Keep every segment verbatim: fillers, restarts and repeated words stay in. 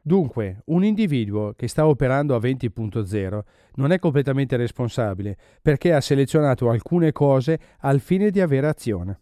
Dunque, un individuo che sta operando a venti punto zero non è completamente responsabile perché ha selezionato alcune cose al fine di avere azione.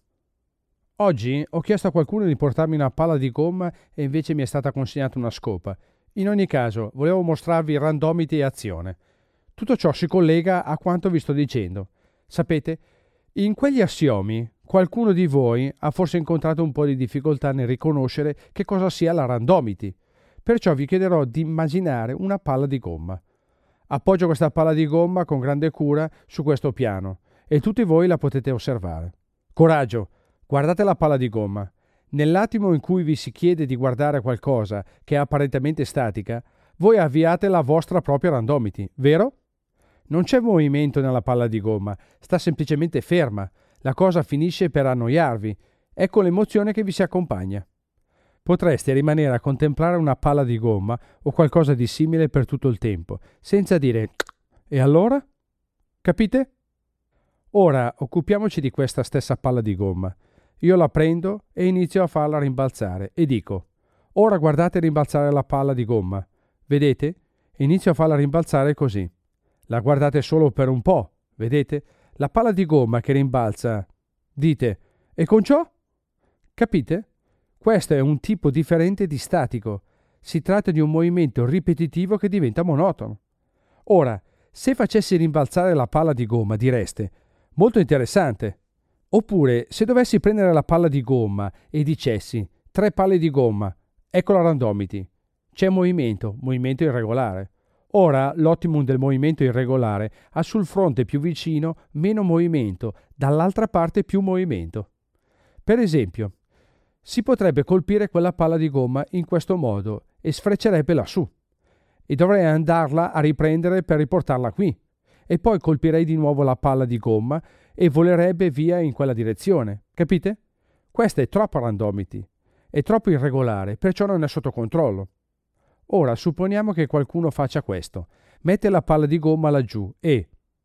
Oggi ho chiesto a qualcuno di portarmi una palla di gomma e invece mi è stata consegnata una scopa. In ogni caso, volevo mostrarvi randomity e azione. Tutto ciò si collega a quanto vi sto dicendo. Sapete, in quegli assiomi qualcuno di voi ha forse incontrato un po' di difficoltà nel riconoscere che cosa sia la randomity. Perciò vi chiederò di immaginare una palla di gomma. Appoggio questa palla di gomma con grande cura su questo piano e tutti voi la potete osservare. Coraggio, guardate la palla di gomma. Nell'attimo in cui vi si chiede di guardare qualcosa che è apparentemente statica, voi avviate la vostra propria randomity, vero? Non c'è movimento nella palla di gomma, sta semplicemente ferma. La cosa finisce per annoiarvi. Ecco l'emozione che vi si accompagna. Potreste rimanere a contemplare una palla di gomma o qualcosa di simile per tutto il tempo, senza dire «E allora?» Capite? Ora occupiamoci di questa stessa palla di gomma. Io la prendo e inizio a farla rimbalzare e dico «Ora guardate rimbalzare la palla di gomma. Vedete? Inizio a farla rimbalzare così. La guardate solo per un po', vedete? La palla di gomma che rimbalza. Dite «E con ciò?» Capite? Questo è un tipo differente di statico. Si tratta di un movimento ripetitivo che diventa monotono. Ora, se facessi rimbalzare la palla di gomma direste «Molto interessante». Oppure, se dovessi prendere la palla di gomma e dicessi «Tre palle di gomma», ecco la randomity. C'è movimento, movimento irregolare. Ora l'ottimum del movimento irregolare ha sul fronte più vicino meno movimento, dall'altra parte più movimento. Per esempio, si potrebbe colpire quella palla di gomma in questo modo e sfreccerebbe lassù. E dovrei andarla a riprendere per riportarla qui. E poi colpirei di nuovo la palla di gomma e volerebbe via in quella direzione. Capite? Questa è troppa randomity. È troppo irregolare, perciò non è sotto controllo. Ora supponiamo che qualcuno faccia questo. Mette la palla di gomma laggiù e...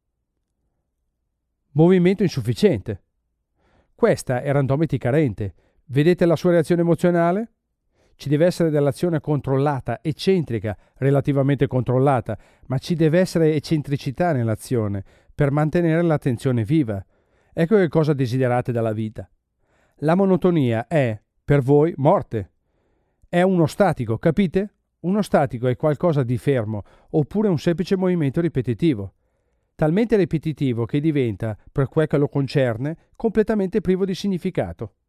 movimento insufficiente. Questa è randomity carente. Vedete la sua reazione emozionale? Ci deve essere dell'azione controllata, eccentrica, relativamente controllata, ma ci deve essere eccentricità nell'azione per mantenere l'attenzione viva. Ecco che cosa desiderate dalla vita. La monotonia è, per voi, morte. È uno statico, capite? Uno statico è qualcosa di fermo, oppure un semplice movimento ripetitivo. Talmente ripetitivo che diventa, per quel che lo concerne, completamente privo di significato.